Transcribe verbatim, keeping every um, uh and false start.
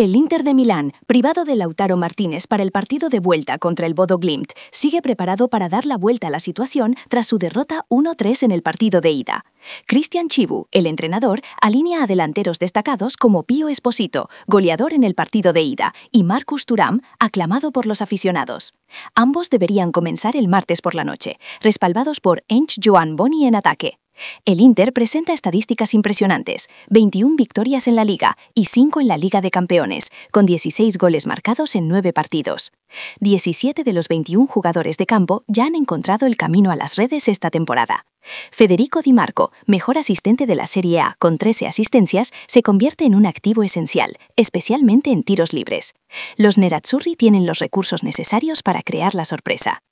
El Inter de Milán, privado de Lautaro Martínez para el partido de vuelta contra el Bodo Glimt, sigue preparado para dar la vuelta a la situación tras su derrota uno tres en el partido de ida. Cristian Chivu, el entrenador, alinea a delanteros destacados como Pío Esposito, goleador en el partido de ida, y Marcus Thuram, aclamado por los aficionados. Ambos deberían comenzar el martes por la noche, respaldados por Ench Joan Boni en ataque. El Inter presenta estadísticas impresionantes, veintiuna victorias en la Liga y cinco en la Liga de Campeones, con dieciséis goles marcados en nueve partidos. diecisiete de los veintiún jugadores de campo ya han encontrado el camino a las redes esta temporada. Federico Di Marco, mejor asistente de la Serie A con trece asistencias, se convierte en un activo esencial, especialmente en tiros libres. Los nerazzurri tienen los recursos necesarios para crear la sorpresa.